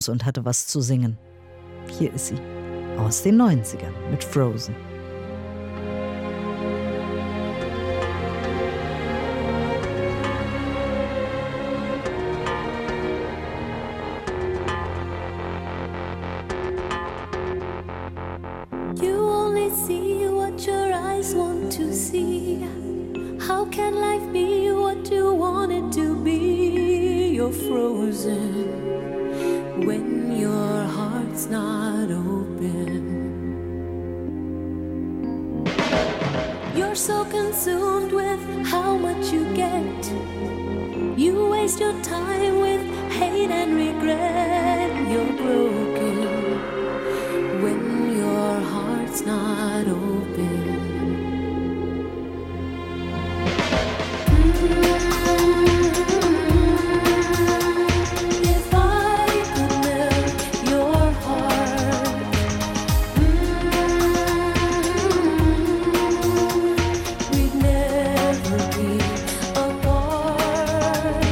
und hatte was zu singen. Hier ist sie, aus den 90ern mit Frozen. You only see what your eyes want to see. How can life be what you want it to be? You're frozen when your heart's not open. You're so consumed with how much you get. You waste your time with hate and regret. You're broken when your heart's not open. If I could melt your heart, we'd never be apart.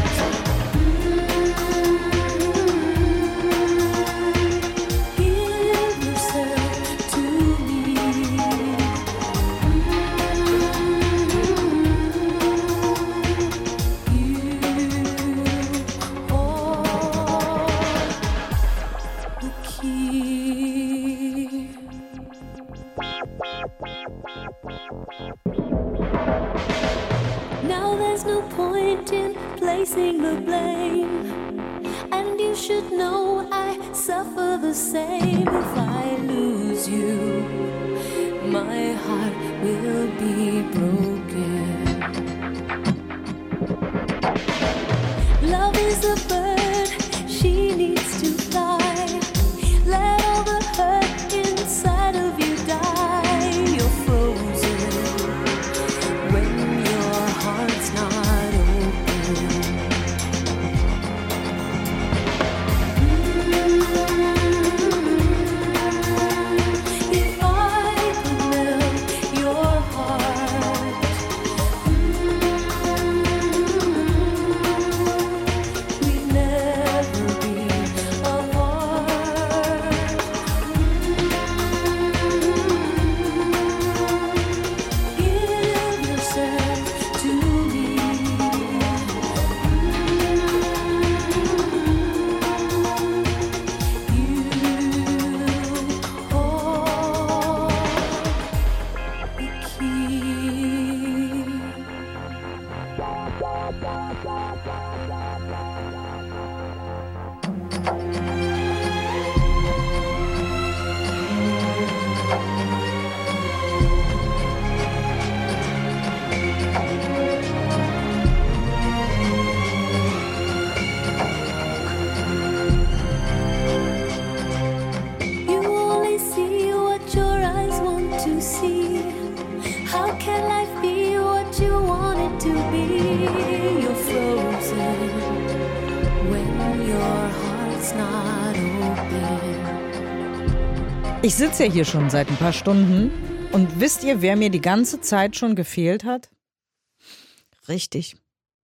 Give yourself to me. Now there's no point in placing the blame, and you should know I suffer the same. If I lose you, my heart will be broken. Love is a bird, she needs to fly. Let all the hurt inside of you die. You're frozen when your heart's not open. If I could melt your heart, we'd never be apart. Give yourself to me. You hold the key. You only see what your eyes want to see. How can life be what you want it to be? You're frozen when your heart's not open. Ich sitze ja hier schon seit ein paar Stunden und wisst ihr, wer mir die ganze Zeit schon gefehlt hat? Richtig,